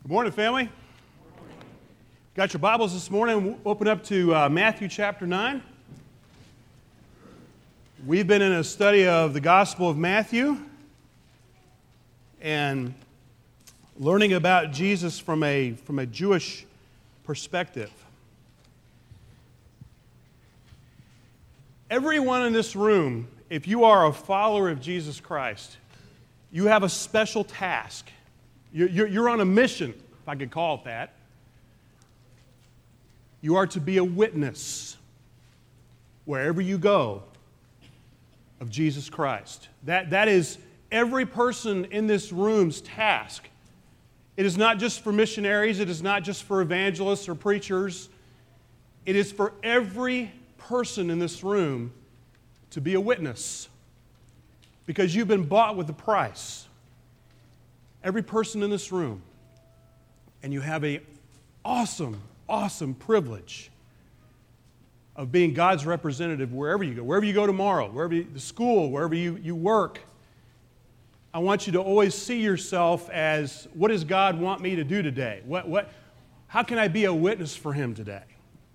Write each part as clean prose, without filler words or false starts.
Good morning, family. Got your Bibles this morning? Open up to Matthew chapter 9. We've been in a study of the Gospel of Matthew and learning about Jesus from a Jewish perspective. Everyone in this room, if you are a follower of Jesus Christ, you have a special task. You're on a mission, if I could call it that. You are to be a witness wherever you go of Jesus Christ. That is every person in this room's task. It is not just for missionaries. It is not just for evangelists or preachers. It is for every person in this room to be a witness because you've been bought with a price. Every person in this room. And you have an awesome privilege of being God's representative wherever you go tomorrow, the school, wherever you work. I want you to always see yourself as, what does God want me to do today? How can I be a witness for Him today?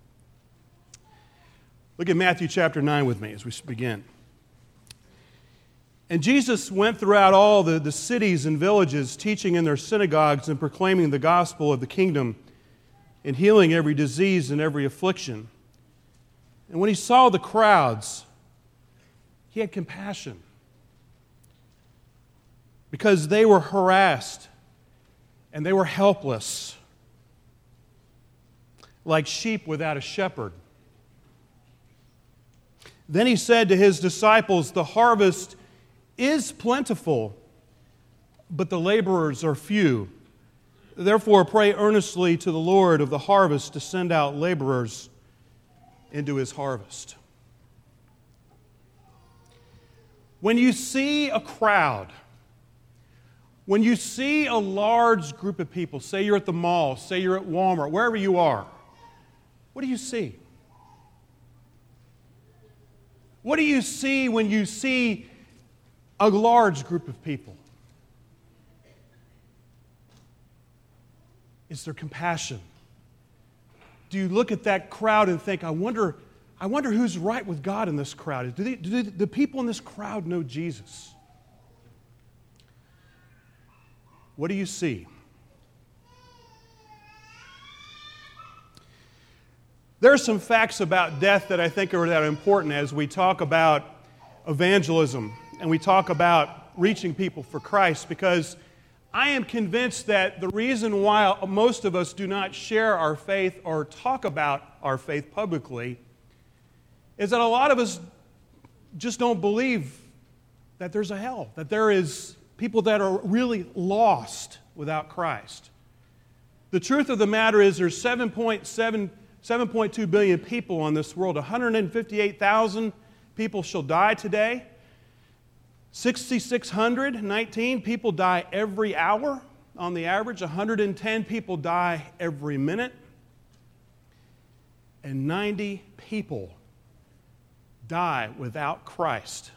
Look at Matthew chapter 9 with me as we begin. And Jesus went throughout all the cities and villages, teaching in their synagogues and proclaiming the gospel of the kingdom and healing every disease and every affliction. And when He saw the crowds, He had compassion because they were harassed and they were helpless, like sheep without a shepherd. Then He said to His disciples, "The harvest is plentiful, but the laborers are few. Therefore, pray earnestly to the Lord of the harvest to send out laborers into His harvest." When you see a crowd, when you see a large group of people, say you're at the mall, say you're at Walmart, wherever you are, what do you see? What do you see when you see a large group of people? Is there compassion? Do you look at that crowd and think, I wonder who's right with God in this crowd? Do the people in this crowd know Jesus? What do you see? There are some facts about death that I think are that important as we talk about evangelism and we talk about reaching people for Christ, because I am convinced that the reason why most of us do not share our faith or talk about our faith publicly is that a lot of us just don't believe that there's a hell, that there is people that are really lost without Christ. The truth of the matter is there's 7.2 billion people on this world. 158,000 people shall die today. 6,619 people die every hour on the average. 110 people die every minute. And 90 people die without Christ.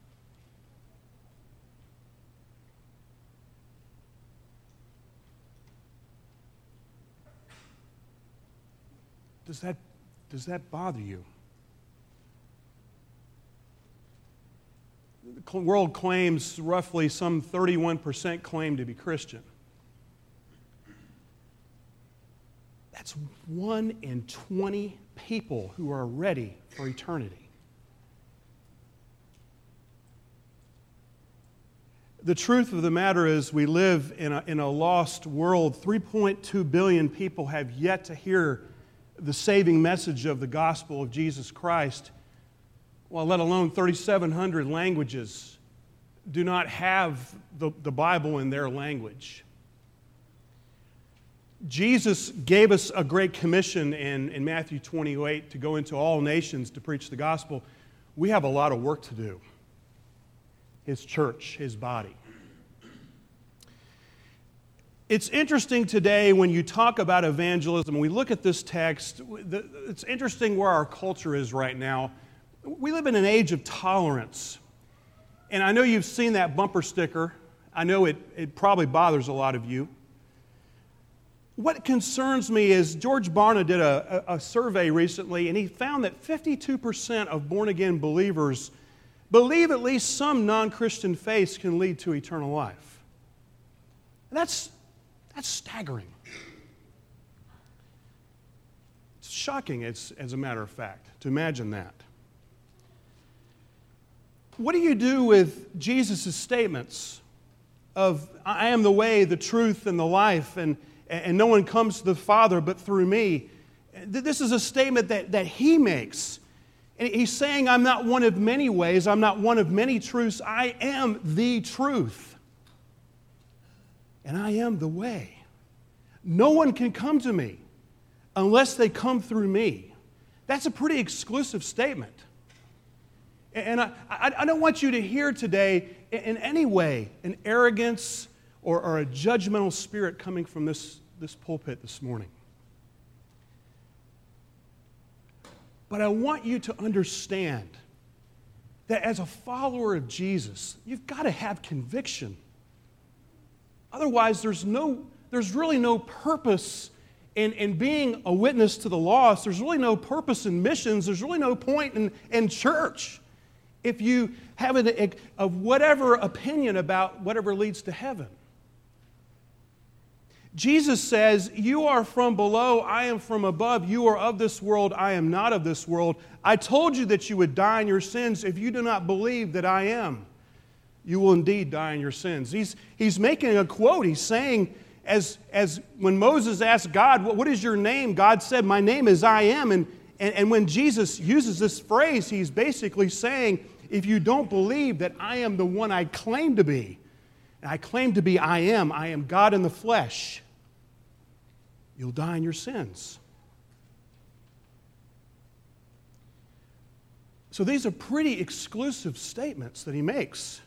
Does that bother you? The world claims roughly some 31% claim to be Christian. That's 1 in 20 people who are ready for eternity. The truth of the matter is we live in a lost world. 3.2 billion people have yet to hear the saving message of the gospel of Jesus Christ. Well, let alone 3,700 languages do not have the Bible in their language. Jesus gave us a great commission in Matthew 28 to go into all nations to preach the gospel. We have a lot of work to do. His church, His body. It's interesting today when you talk about evangelism, we look at this text, it's interesting where our culture is right now. We live in an age of tolerance. And I know you've seen that bumper sticker. I know it probably bothers a lot of you. What concerns me is George Barna did a survey recently, and he found that 52% of born-again believers believe at least some non-Christian faiths can lead to eternal life. And that's staggering. It's shocking, as a matter of fact, to imagine that. What do you do with Jesus' statements of, I am the way, the truth, and the life, and no one comes to the Father but through me? This is a statement that he makes. And he's saying, I'm not one of many ways, I'm not one of many truths, I am the truth. And I am the way. No one can come to me unless they come through me. That's a pretty exclusive statement. And I don't want you to hear today in any way an arrogance or a judgmental spirit coming from this pulpit this morning. But I want you to understand that as a follower of Jesus, you've got to have conviction. Otherwise, there's really no purpose in being a witness to the lost. There's really no purpose in missions. There's really no point in church if you have a whatever opinion about whatever leads to heaven. Jesus says, you are from below, I am from above. You are of this world, I am not of this world. I told you that you would die in your sins. If you do not believe that I am, you will indeed die in your sins. He's making a quote. He's saying, as when Moses asked God, what is your name? God said, my name is I am. And when Jesus uses this phrase, he's basically saying, if you don't believe that I am the one I claim to be, and I claim to be I am God in the flesh, you'll die in your sins. So these are pretty exclusive statements that he makes.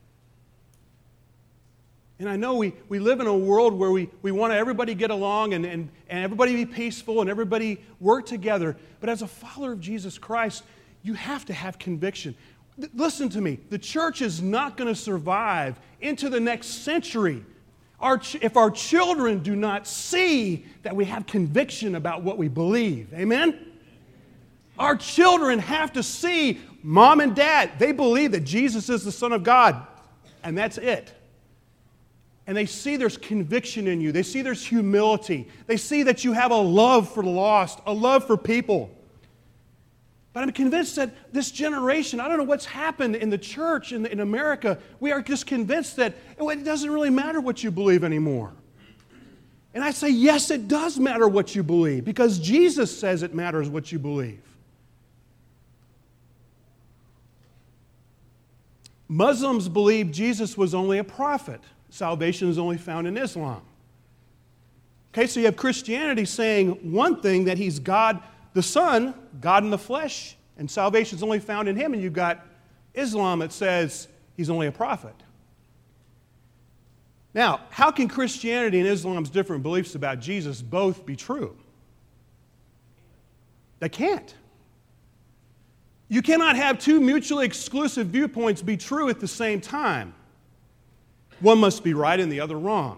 And I know we live in a world where we want everybody to get along and everybody be peaceful and everybody work together. But as a follower of Jesus Christ, you have to have conviction. Listen to me. The church is not going to survive into the next century if our children do not see that we have conviction about what we believe. Amen? Our children have to see mom and dad, they believe that Jesus is the Son of God, and that's it. And they see there's conviction in you. They see there's humility. They see that you have a love for the lost, a love for people. But I'm convinced that this generation, I don't know what's happened in the church in America, we are just convinced that it doesn't really matter what you believe anymore. And I say, yes, it does matter what you believe, because Jesus says it matters what you believe. Muslims believe Jesus was only a prophet. Salvation is only found in Islam. Okay, so you have Christianity saying one thing, that he's God the Son, God in the flesh, and salvation is only found in him, and you've got Islam that says he's only a prophet. Now, how can Christianity and Islam's different beliefs about Jesus both be true? They can't. You cannot have two mutually exclusive viewpoints be true at the same time. One must be right and the other wrong.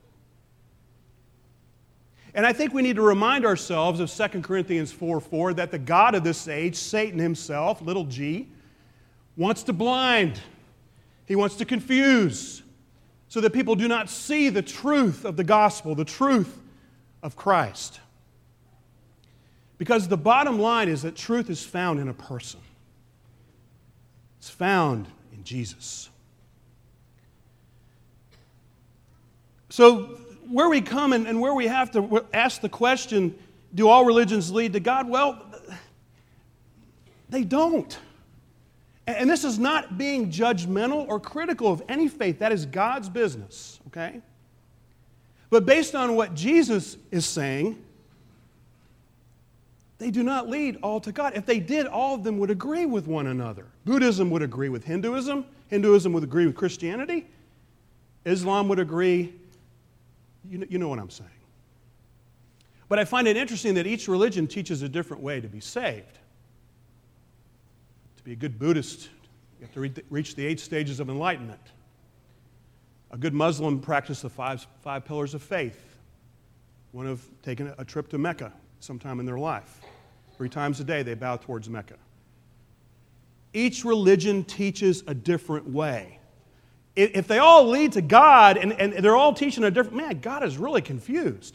And I think we need to remind ourselves of 2 Corinthians 4:4 that the God of this age, Satan himself, little g, wants to blind. He wants to confuse so that people do not see the truth of the gospel, the truth of Christ. Because the bottom line is that truth is found in a person. It's found in Jesus. So where we come and where we have to ask the question, do all religions lead to God? Well, they don't. And this is not being judgmental or critical of any faith. That is God's business, okay? But based on what Jesus is saying, they do not lead all to God. If they did, all of them would agree with one another. Buddhism would agree with Hinduism. Hinduism would agree with Christianity. Islam would agree. You know what I'm saying. But I find it interesting that each religion teaches a different way to be saved. To be a good Buddhist, you have to reach the 8 stages of enlightenment. A good Muslim practices the five pillars of faith. one of taking a trip to Mecca sometime in their life. 3 times a day they bow towards Mecca. Each religion teaches a different way. If they all lead to God and they're all teaching a different, man, God is really confused.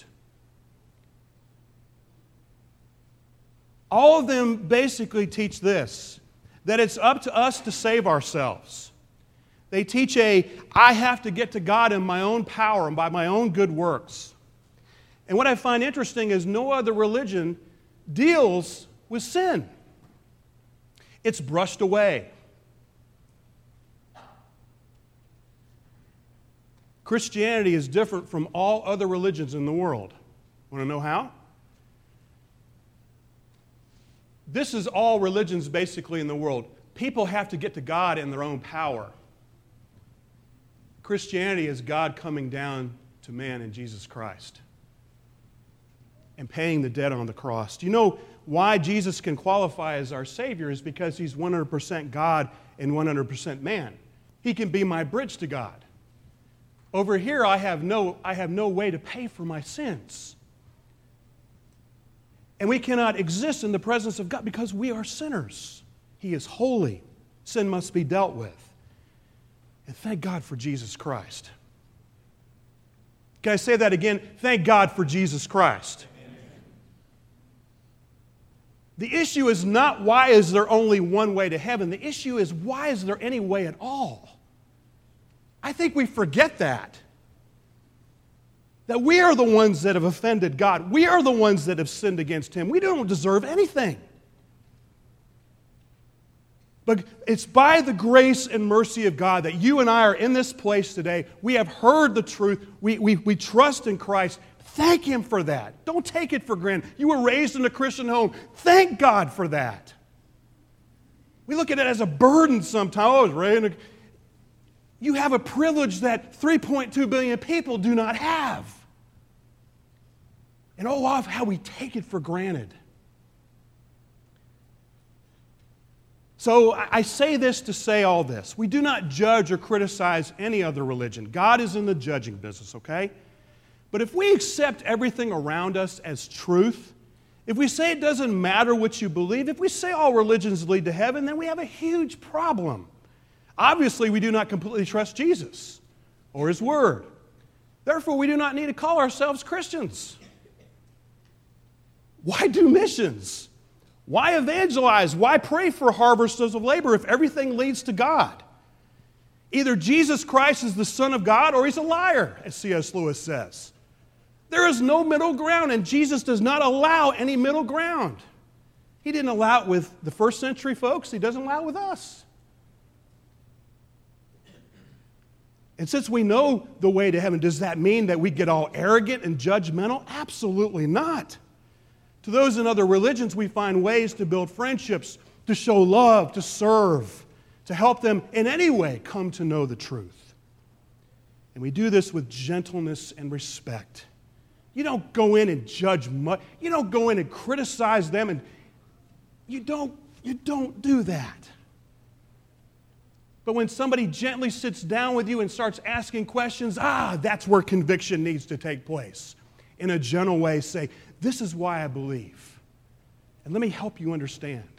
All of them basically teach this, that it's up to us to save ourselves. They teach I have to get to God in my own power and by my own good works. And what I find interesting is no other religion deals with sin. It's brushed away. Christianity is different from all other religions in the world. Want to know how? This is all religions basically in the world. People have to get to God in their own power. Christianity is God coming down to man in Jesus Christ and paying the debt on the cross. Do you know why Jesus can qualify as our Savior? Is because He's 100% God and 100% man. He can be my bridge to God. Over here, I have no way to pay for my sins. And we cannot exist in the presence of God because we are sinners. He is holy. Sin must be dealt with. And thank God for Jesus Christ. Can I say that again? Thank God for Jesus Christ. The issue is not why is there only one way to heaven. The issue is why is there any way at all? I think we forget that. That we are the ones that have offended God. We are the ones that have sinned against Him. We don't deserve anything. But it's by the grace and mercy of God that you and I are in this place today. We have heard the truth. We trust in Christ. Thank Him for that. Don't take it for granted. You were raised in a Christian home. Thank God for that. We look at it as a burden sometimes. Oh, I was raised in a... You have a privilege that 3.2 billion people do not have. And oh, how we take it for granted. So I say this to say all this. We do not judge or criticize any other religion. God is in the judging business, okay? But if we accept everything around us as truth, if we say it doesn't matter what you believe, if we say all religions lead to heaven, then we have a huge problem. Obviously, we do not completely trust Jesus or His Word. Therefore, we do not need to call ourselves Christians. Why do missions? Why evangelize? Why pray for harvesters of labor if everything leads to God? Either Jesus Christ is the Son of God or He's a liar, as C.S. Lewis says. There is no middle ground, and Jesus does not allow any middle ground. He didn't allow it with the first century folks. He doesn't allow it with us. And since we know the way to heaven, does that mean that we get all arrogant and judgmental? Absolutely not. To those in other religions, we find ways to build friendships, to show love, to serve, to help them in any way come to know the truth. And we do this with gentleness and respect. You don't go in and judge much. You don't go in and criticize them, and you don't do that. But when somebody gently sits down with you and starts asking questions, that's where conviction needs to take place. In a gentle way, say, this is why I believe. And let me help you understand.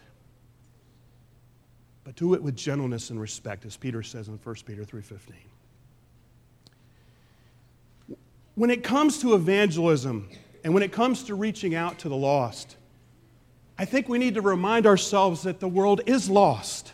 But do it with gentleness and respect, as Peter says in 1 Peter 3:15. When it comes to evangelism and when it comes to reaching out to the lost, I think we need to remind ourselves that the world is lost.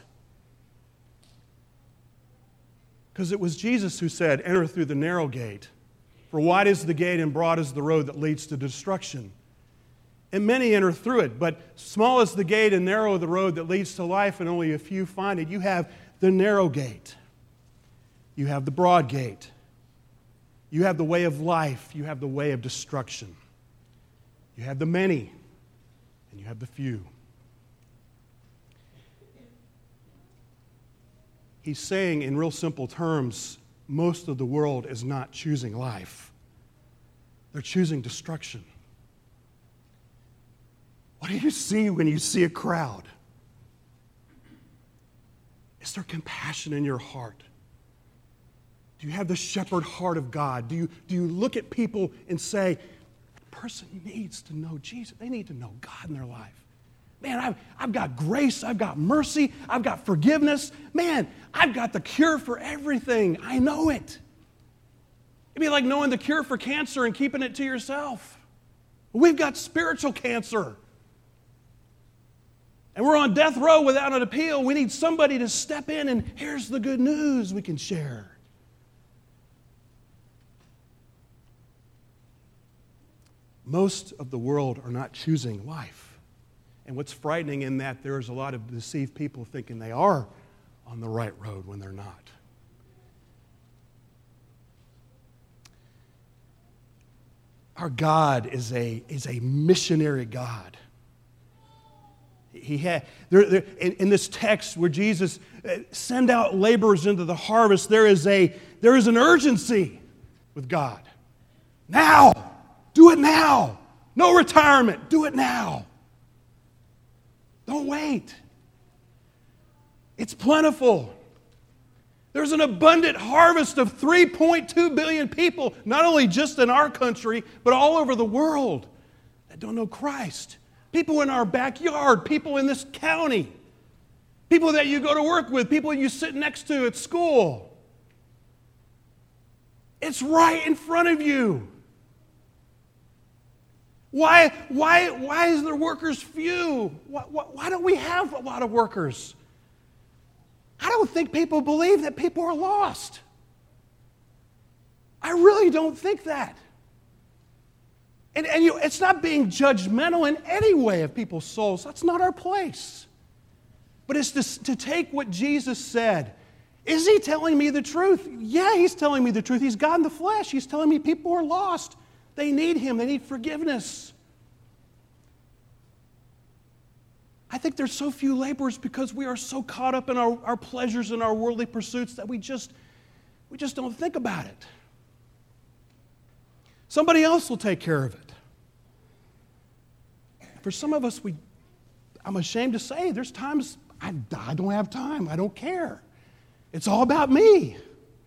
Because it was Jesus who said, enter through the narrow gate. For wide is the gate and broad is the road that leads to destruction. And many enter through it, but small is the gate and narrow the road that leads to life, and only a few find it. You have the narrow gate. You have the broad gate. You have the way of life. You have the way of destruction. You have the many, and you have the few. He's saying in real simple terms, most of the world is not choosing life. They're choosing destruction. What do you see when you see a crowd? Is there compassion in your heart? Do you have the shepherd heart of God? Do you look at people and say, person needs to know Jesus. They need to know God in their life. Man, I've got grace. I've got mercy. I've got forgiveness. Man, I've got the cure for everything. I know it. It'd be like knowing the cure for cancer and keeping it to yourself. We've got spiritual cancer. And we're on death row without an appeal. We need somebody to step in, and here's the good news we can share. Most of the world are not choosing life. And what's frightening in that there's a lot of deceived people thinking they are on the right road when they're not. Our God is a missionary God. He had in this text where Jesus send out laborers into the harvest, there is an urgency with God. Now, do it now. No retirement. Do it now. Don't wait. It's plentiful. There's an abundant harvest of 3.2 billion people, not only just in our country, but all over the world that don't know Christ. People in our backyard, people in this county, people that you go to work with, people you sit next to at school. It's right in front of you. Why is there workers few? Why don't we have a lot of workers? I don't think people believe that people are lost. I really don't think that. And it's not being judgmental in any way of people's souls. That's not our place. But it's to take what Jesus said. Is he telling me the truth? Yeah, he's telling me the truth. He's God in the flesh. He's telling me people are lost. They need him. They need forgiveness. I think there's so few laborers because we are so caught up in our pleasures and our worldly pursuits that we just don't think about it. Somebody else will take care of it. For some of us, I'm ashamed to say, there's times I don't have time. I don't care. It's all about me.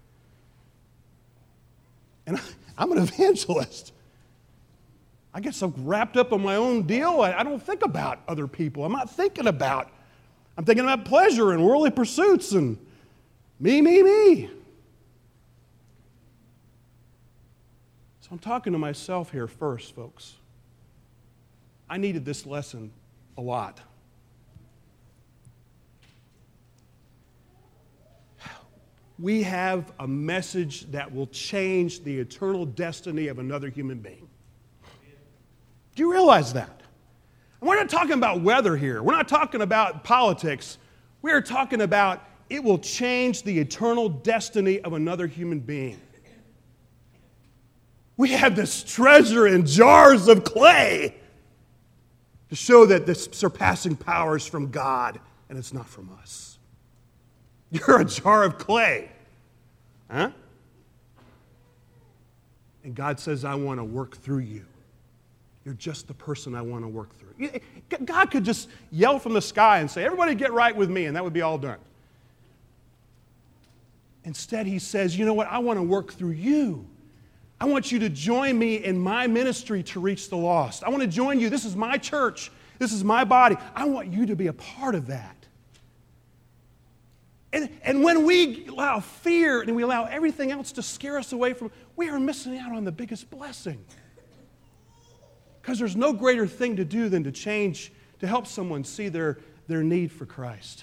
And I'm an evangelist. I get so wrapped up in my own deal, I don't think about other people. I'm thinking about pleasure and worldly pursuits and me. So I'm talking to myself here first, folks. I needed this lesson a lot. We have a message that will change the eternal destiny of another human being. Do you realize that? And we're not talking about weather here. We're not talking about politics. We are talking about it will change the eternal destiny of another human being. We have this treasure in jars of clay to show that this surpassing power is from God and it's not from us. You're a jar of clay. Huh? And God says, I want to work through you. You're just the person I want to work through. God could just yell from the sky and say, everybody get right with me, and that would be all done. Instead, he says, you know what? I want to work through you. I want you to join me in my ministry to reach the lost. I want to join you. This is my church. This is my body. I want you to be a part of that. And when we allow fear and we allow everything else to scare us away from, we are missing out on the biggest blessing. Because there's no greater thing to do than to help someone see their need for Christ.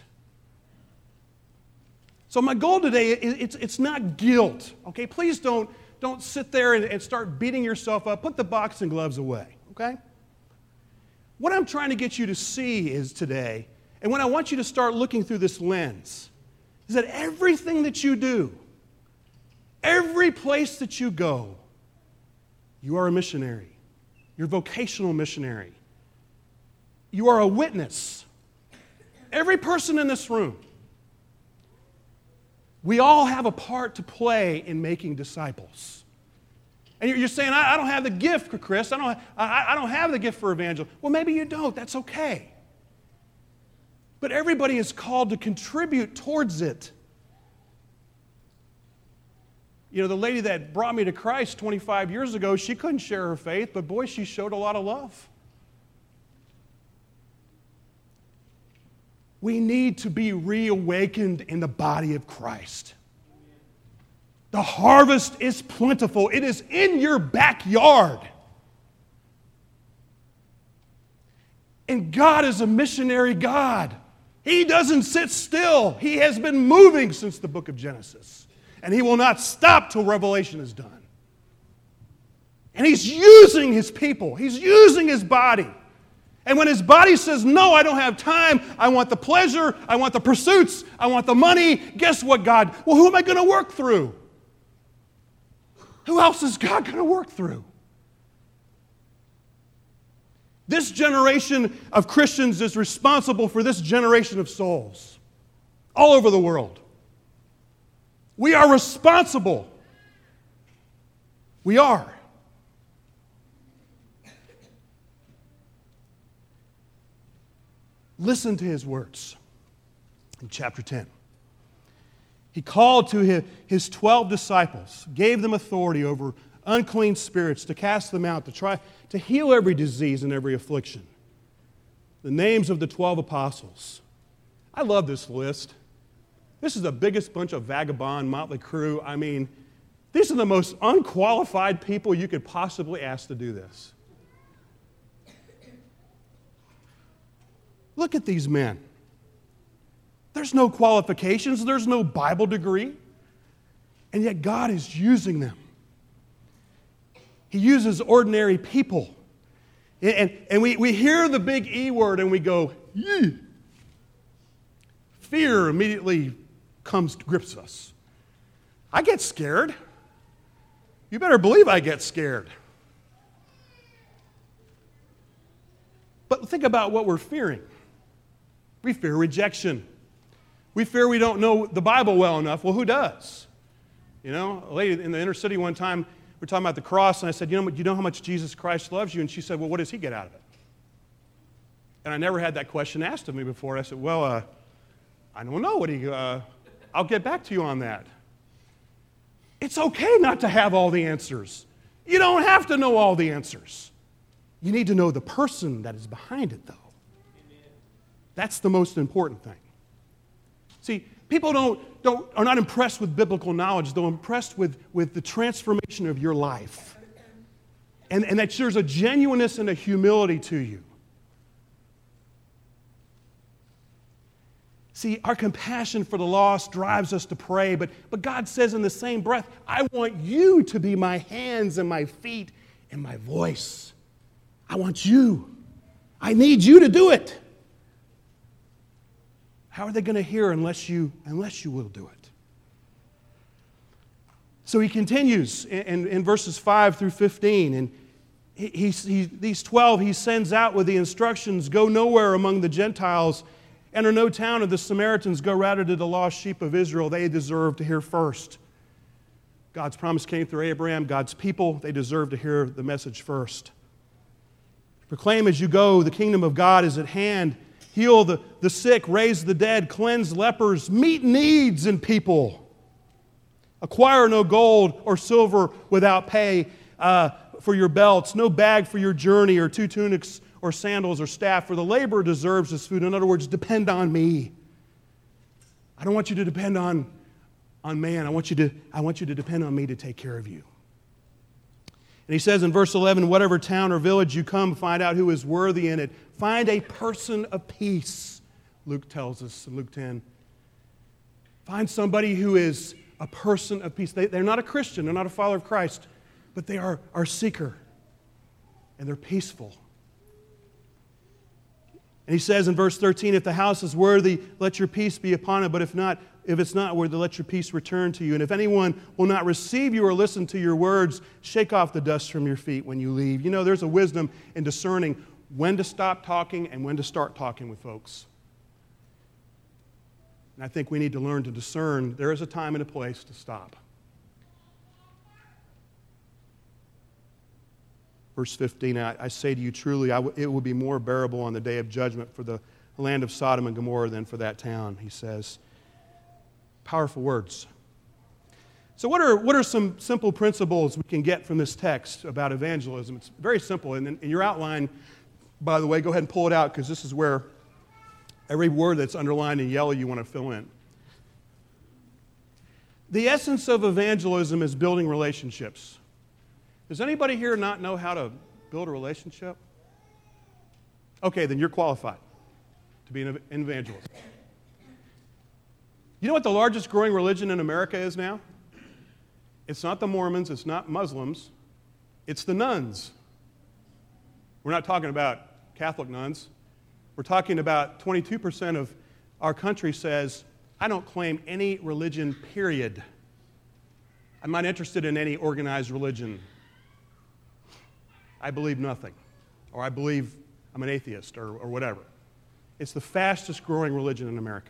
So my goal today, it's not guilt, okay? Please don't sit there and start beating yourself up. Put the boxing gloves away, okay? What I'm trying to get you to see is today, and when I want you to start looking through this lens, is that everything that you do, every place that you go, you are a missionary. You're a vocational missionary. You are a witness. Every person in this room. We all have a part to play in making disciples. And you're saying, I don't have the gift for Chris. I don't have the gift for evangelism. Well, maybe you don't. That's okay. But everybody is called to contribute towards it. You know, the lady that brought me to Christ 25 years ago, she couldn't share her faith, but boy, she showed a lot of love. We need to be reawakened in the body of Christ. The harvest is plentiful. It is in your backyard. And God is a missionary God. He doesn't sit still. He has been moving since the book of Genesis. And He will not stop till Revelation is done. And He's using His people. He's using His body. And when His body says, no, I don't have time, I want the pleasure, I want the pursuits, I want the money, guess what, God? Well, who am I going to work through? Who else is God going to work through? This generation of Christians is responsible for this generation of souls all over the world. We are responsible. We are. Listen to His words in chapter 10. He called to His 12 disciples, gave them authority over unclean spirits to cast them out, to try to heal every disease and every affliction. The names of the 12 apostles. I love this list. This is the biggest bunch of vagabond motley crew. I mean, these are the most unqualified people you could possibly ask to do this. Look at these men. There's no qualifications. There's no Bible degree. And yet God is using them. He uses ordinary people. And we hear the big E word and we go, yee. Fear immediately grips us. I get scared. You better believe I get scared. But think about what we're fearing. We fear rejection. We fear we don't know the Bible well enough. Well, who does? You know, a lady in the inner city one time, we're talking about the cross, and I said, you know how much Jesus Christ loves you? And she said, well, what does He get out of it? And I never had that question asked of me before. I said, well, I don't know. I'll get back to you on that. It's okay not to have all the answers. You don't have to know all the answers. You need to know the person that is behind it, though. That's the most important thing. See, people are not impressed with biblical knowledge. They're impressed with the transformation of your life. And that there's a genuineness and a humility to you. See, our compassion for the lost drives us to pray, but God says in the same breath, I want you to be my hands and my feet and my voice. I want you. I need you to do it. How are they going to hear unless you will do it? So he continues in verses 5 through 15, and these 12 he sends out with the instructions, go nowhere among the Gentiles, enter no town of the Samaritans, go rather to the lost sheep of Israel. They deserve to hear first. God's promise came through Abraham, God's people, they deserve to hear the message first. Proclaim as you go, the kingdom of God is at hand. Heal the sick, raise the dead, cleanse lepers, meet needs in people. Acquire no gold or silver without pay for your belts, no bag for your journey, or 2 tunics or sandals or staff, for the laborer deserves his food. In other words, depend on me. I don't want you to depend on man. I want you to depend on me to take care of you. And he says in verse 11, whatever town or village you come, find out who is worthy in it. Find a person of peace, Luke tells us in Luke 10. Find somebody who is a person of peace. They're not a Christian, they're not a follower of Christ, but they are our seeker, and they're peaceful. And he says in verse 13, if the house is worthy, let your peace be upon it, but if it's not worthy, let your peace return to you. And if anyone will not receive you or listen to your words, shake off the dust from your feet when you leave. You know, there's a wisdom in discerning when to stop talking and when to start talking with folks. And I think we need to learn to discern there is a time and a place to stop. Verse 15, I say to you truly, it will be more bearable on the day of judgment for the land of Sodom and Gomorrah than for that town, he says. Powerful words. So what are some simple principles we can get from this text about evangelism? It's very simple. And in your outline, by the way, go ahead and pull it out because this is where every word that's underlined in yellow you want to fill in. The essence of evangelism is building relationships. Does anybody here not know how to build a relationship? Okay, then you're qualified to be an evangelist. You know what the largest growing religion in America is now? It's not the Mormons, it's not Muslims, it's the nuns. We're not talking about Catholic nuns. We're talking about 22% of our country says, I don't claim any religion, period. I'm not interested in any organized religion. I believe nothing. Or I believe I'm an atheist or whatever. It's the fastest growing religion in America.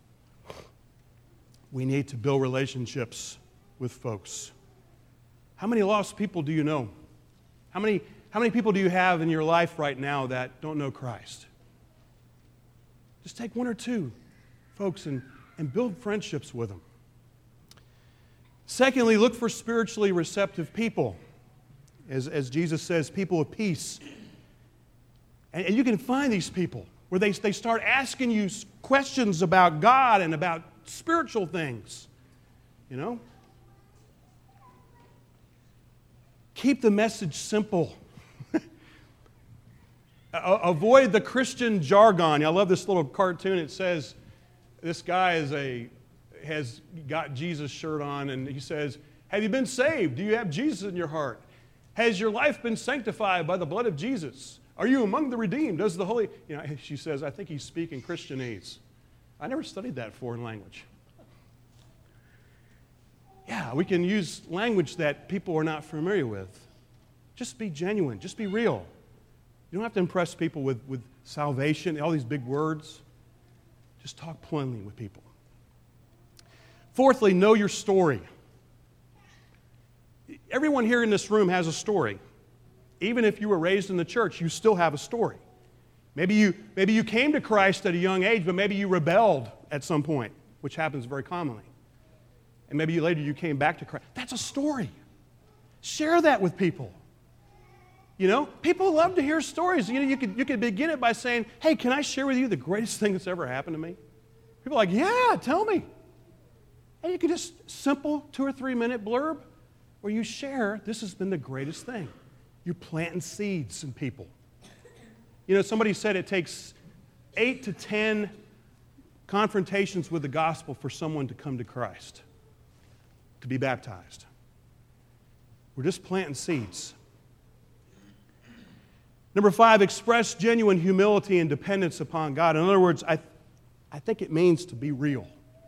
We need to build relationships with folks. How many lost people do you know? How many people do you have in your life right now that don't know Christ? Just take one or two folks and build friendships with them. Secondly, look for spiritually receptive people. As Jesus says, people of peace. And you can find these people where they start asking you questions about God and about spiritual things. You know? Keep the message simple. Avoid the Christian jargon. I love this little cartoon. It says, this guy has got Jesus' shirt on, and he says, have you been saved? Do you have Jesus in your heart? Has your life been sanctified by the blood of Jesus? Are you among the redeemed? Does the Holy... You know, she says, I think he's speaking Christianese. I never studied that foreign language. Yeah, we can use language that people are not familiar with. Just be genuine. Just be real. You don't have to impress people with salvation, all these big words. Just talk plainly with people. Fourthly, know your story. Everyone here in this room has a story. Even if you were raised in the church, you still have a story. Maybe you came to Christ at a young age, but maybe you rebelled at some point, which happens very commonly. And maybe later you came back to Christ. That's a story. Share that with people. You know, people love to hear stories. You know, you could begin it by saying, hey, can I share with you the greatest thing that's ever happened to me? People are like, yeah, tell me. And you could just simple 2 or 3 minute blurb where you share, this has been the greatest thing. You're planting seeds in people. You know, somebody said it takes 8 to 10 confrontations with the gospel for someone to come to Christ, to be baptized. We're just planting seeds. Number 5, express genuine humility and dependence upon God. In other words, I think it means to be real.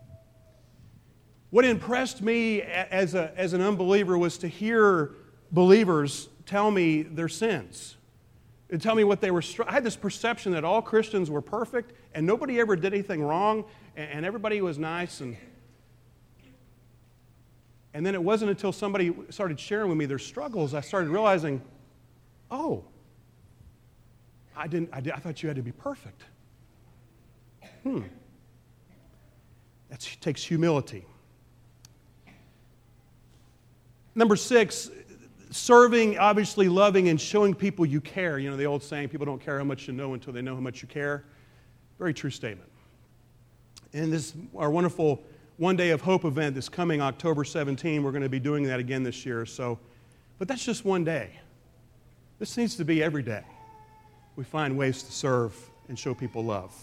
What impressed me as an unbeliever was to hear believers tell me their sins and tell me what they were I had this perception that all Christians were perfect and nobody ever did anything wrong and everybody was nice. And then it wasn't until somebody started sharing with me their struggles I started realizing, oh, I thought you had to be perfect. That takes humility. Number 6, serving, obviously loving and showing people you care. You know the old saying, people don't care how much you know until they know how much you care. Very true statement. And this, our wonderful One Day of Hope event this coming October 17, we're going to be doing that again this year. But that's just one day. This needs to be every day. We find ways to serve and show people love.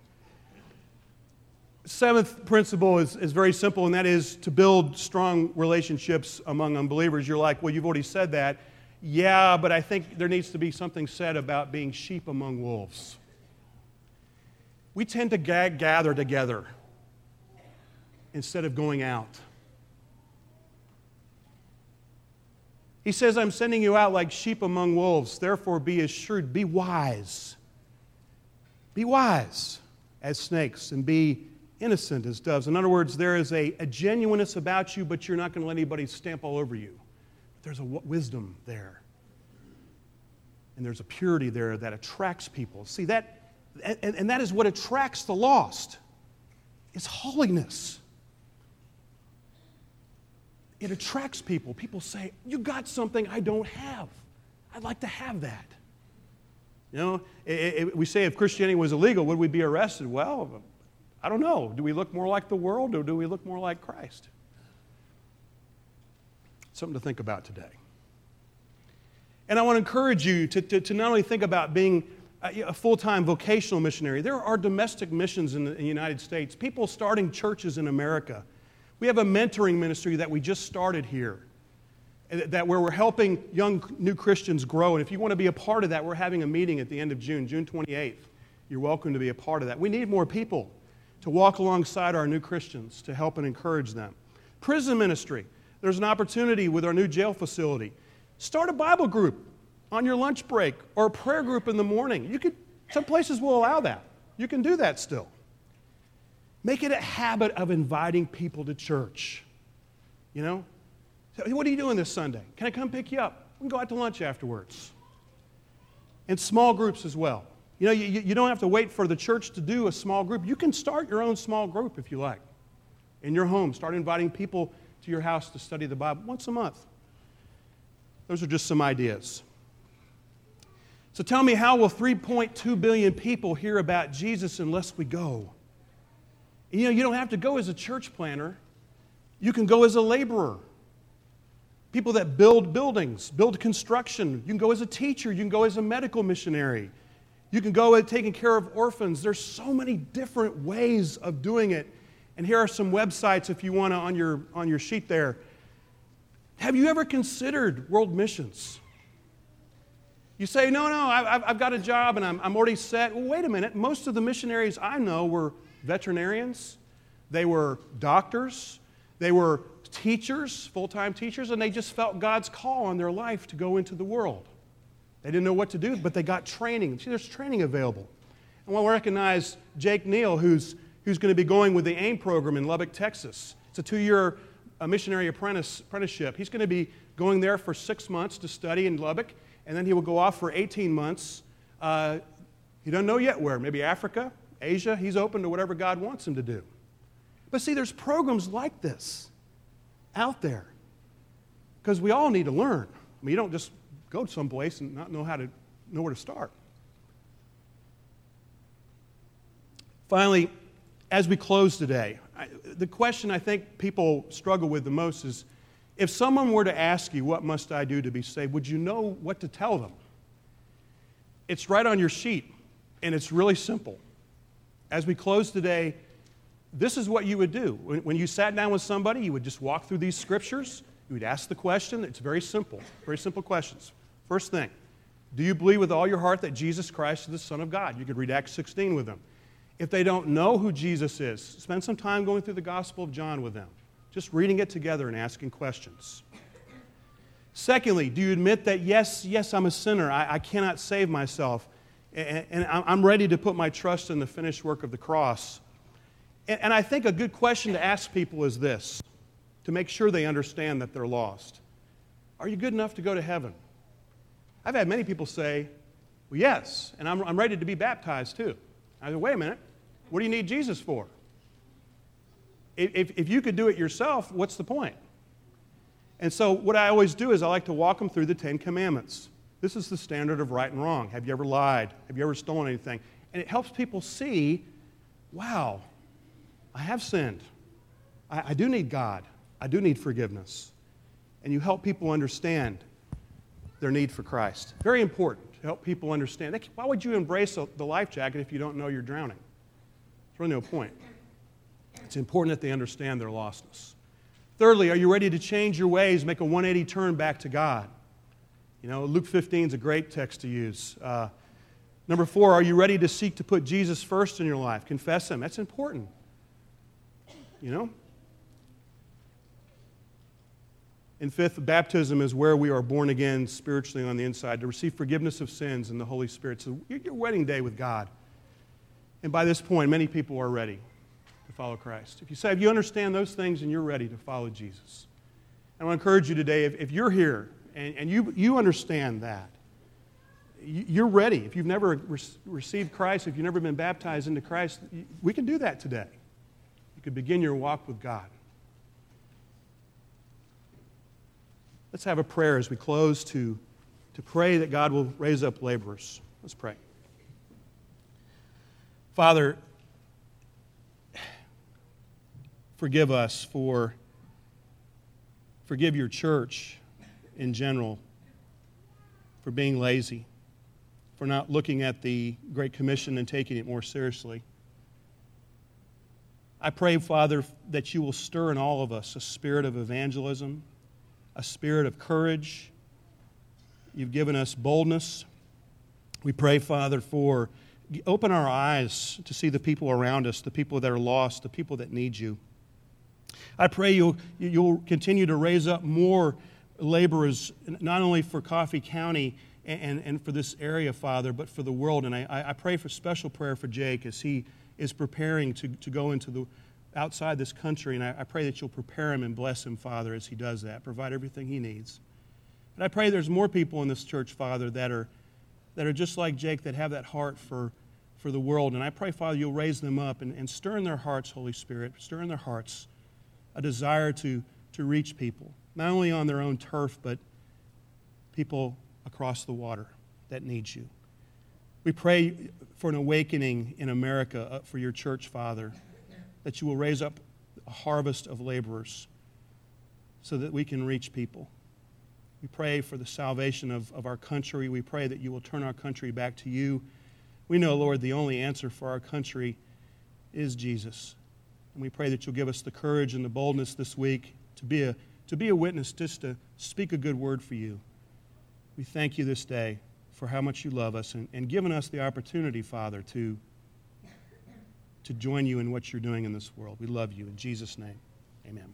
7th principle is very simple, and that is to build strong relationships among unbelievers. You're like, well, you've already said that. Yeah, but I think there needs to be something said about being sheep among wolves. We tend to gather together instead of going out. He says, I'm sending you out like sheep among wolves. Therefore, be as shrewd. Be wise. Be wise as snakes and be innocent as doves. In other words, there is a genuineness about you, but you're not going to let anybody stamp all over you. There's a wisdom there. And there's a purity there that attracts people. See, that is what attracts the lost. It's holiness. it attracts people. People say, you got something I don't have. I'd like to have that. You know, we say if Christianity was illegal, would we be arrested? Well, I don't know. Do we look more like the world or do we look more like Christ? Something to think about today. And I want to encourage you to not only think about being a full-time vocational missionary. There are domestic missions in the United States, people starting churches in America. We have a mentoring ministry that we just started here, where we're helping young new Christians grow. And if you want to be a part of that, we're having a meeting at the end of June, June 28th. You're welcome to be a part of that. We need more people to walk alongside our new Christians to help and encourage them. Prison ministry. There's an opportunity with our new jail facility. Start a Bible group on your lunch break or a prayer group in the morning. Some places will allow that. You can do that still. Make it a habit of inviting people to church. You know? What are you doing this Sunday? Can I come pick you up? We can go out to lunch afterwards. And small groups as well. You know, you don't have to wait for the church to do a small group. You can start your own small group if you like. In your home, start inviting people to your house to study the Bible once a month. Those are just some ideas. So tell me, how will 3.2 billion people hear about Jesus unless we go? You know, you don't have to go as a church planner. You can go as a laborer. People that build buildings, build construction. You can go as a teacher. You can go as a medical missionary. You can go at taking care of orphans. There's so many different ways of doing it. And here are some websites if you want to on your sheet there. Have you ever considered world missions? You say, no, I've got a job and I'm already set. Well, wait a minute. Most of the missionaries I know were veterinarians. They were doctors. They were teachers, full-time teachers, and they just felt God's call on their life to go into the world. They didn't know what to do, but they got training. See, there's training available. And we'll recognize Jake Neal, who's going to be going with the AIM program in Lubbock, Texas. It's a 2-year missionary apprenticeship. He's going to be going there for 6 months to study in Lubbock, and then he will go off for 18 months. He doesn't know yet where. Maybe Africa, Asia. He's open to whatever God wants him to do. But see, there's programs like this out there because we all need to learn. I mean, you don't just go someplace and not know where to start. Finally, as we close today, the question I think people struggle with the most is, if someone were to ask you, what must I do to be saved, would you know what to tell them? It's right on your sheet, and it's really simple. As we close today, this is what you would do. When you sat down with somebody, you would just walk through these scriptures. You would ask the question. It's very simple questions. First thing, do you believe with all your heart that Jesus Christ is the Son of God? You could read Acts 16 with them. If they don't know who Jesus is, spend some time going through the Gospel of John with them, just reading it together and asking questions. Secondly, do you admit that, yes, I'm a sinner. I cannot save myself, and I'm ready to put my trust in the finished work of the cross? And I think a good question to ask people is this, to make sure they understand that they're lost. Are you good enough to go to heaven? I've had many people say, well, yes, and I'm ready to be baptized too. I said, wait a minute, what do you need Jesus for? If you could do it yourself, what's the point? And so what I always do is I like to walk them through the 10 Commandments. This is the standard of right and wrong. Have you ever lied? Have you ever stolen anything? And it helps people see, wow, I have sinned. I do need God. I do need forgiveness. And you help people understand their need for Christ. Very important to help people understand. Why would you embrace the life jacket if you don't know you're drowning? There's really no point. It's important that they understand their lostness. Thirdly, are you ready to change your ways, make a 180 turn back to God? You know, Luke 15 is a great text to use. Number 4, are you ready to seek to put Jesus first in your life? Confess Him. That's important. You know? And 5th, baptism is where we are born again spiritually on the inside to receive forgiveness of sins and the Holy Spirit. So your wedding day with God. And by this point, many people are ready to follow Christ. If you understand those things and you're ready to follow Jesus. I want to encourage you today, if you're here and you understand that, you're ready. If you've never received Christ, if you've never been baptized into Christ, we can do that today. You could begin your walk with God. Let's have a prayer as we close to pray that God will raise up laborers. Let's pray. Father, forgive us forgive your church in general for being lazy, for not looking at the Great Commission and taking it more seriously. I pray, Father, that you will stir in all of us a spirit of evangelism, a spirit of courage. You've given us boldness. We pray, Father, open our eyes to see the people around us, the people that are lost, the people that need you. I pray you'll continue to raise up more laborers, not only for Coffee County and for this area, Father, but for the world. And I pray for special prayer for Jake as he is preparing to go into outside this country. And I pray that you'll prepare him and bless him, Father, as he does that. Provide everything he needs. And I pray there's more people in this church, Father, that are just like Jake, that have that heart for the world. And I pray, Father, you'll raise them up and stir in their hearts, Holy Spirit, stir in their hearts a desire to reach people, not only on their own turf, but people across the water that need you. We pray for an awakening in America for your church, Father, that you will raise up a harvest of laborers so that we can reach people. We pray for the salvation of our country. We pray that you will turn our country back to you. We know, Lord, the only answer for our country is Jesus. And we pray that you'll give us the courage and the boldness this week to be a witness, just to speak a good word for you. We thank you this day for how much you love us and given us the opportunity, Father, to join you in what you're doing in this world. We love you. In Jesus' name, amen.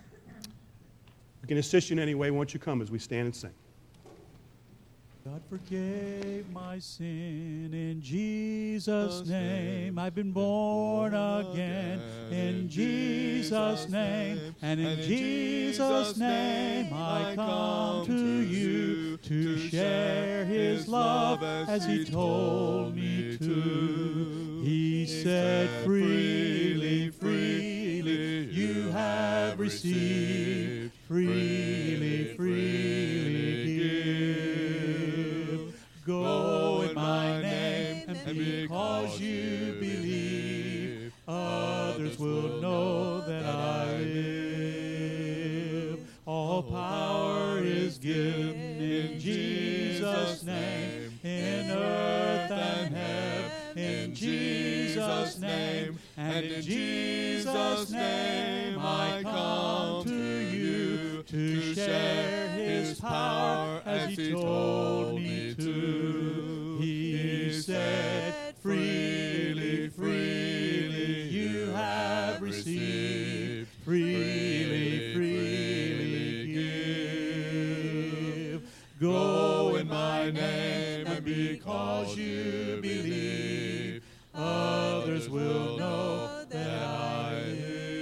We can assist you in any way. Won't you come as we stand and sing? God forgave my sin in Jesus' name. I've been born again in Jesus' name. And in Jesus' name I come to you to share his love as he told me to. He said, freely, freely you have received, freely, freely give. Go in my name, and because you believe, others will know that I live. All power is given in Jesus' name, in earth and heaven, in Jesus' name, and in Jesus' name I come to you to share his power as he told me to. He said, freely, freely you have received, freely, freely give. Go in my name, and because you believe, others will know that I live.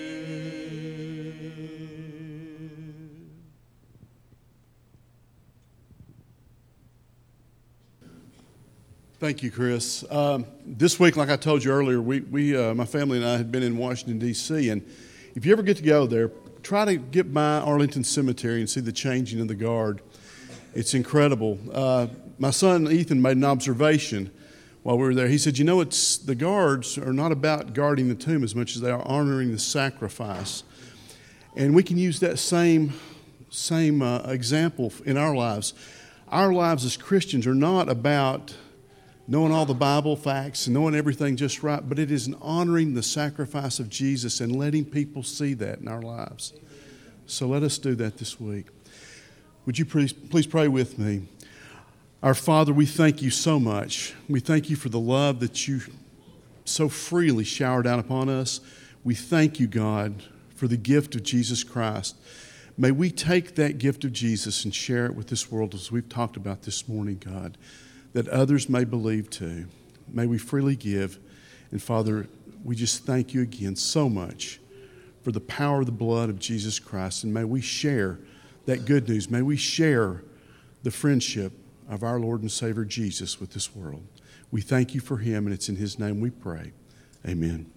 Thank you, Chris. This week, like I told you earlier, my family and I had been in Washington, D.C., and if you ever get to go there, try to get by Arlington Cemetery and see the changing of the guard. It's incredible. My son, Ethan, made an observation while we were there. He said, the guards are not about guarding the tomb as much as they are honoring the sacrifice. And we can use that same example in our lives. Our lives as Christians are not about knowing all the Bible facts and knowing everything just right, but it is an honoring the sacrifice of Jesus and letting people see that in our lives. So let us do that this week. Would you please pray with me? Our Father, we thank you so much. We thank you for the love that you so freely shower down upon us. We thank you, God, for the gift of Jesus Christ. May we take that gift of Jesus and share it with this world as we've talked about this morning, God, that others may believe too. May we freely give. And Father, we just thank you again so much for the power of the blood of Jesus Christ. And may we share that good news. May we share the friendship of our Lord and Savior Jesus with this world. We thank you for him, and it's in his name we pray. Amen.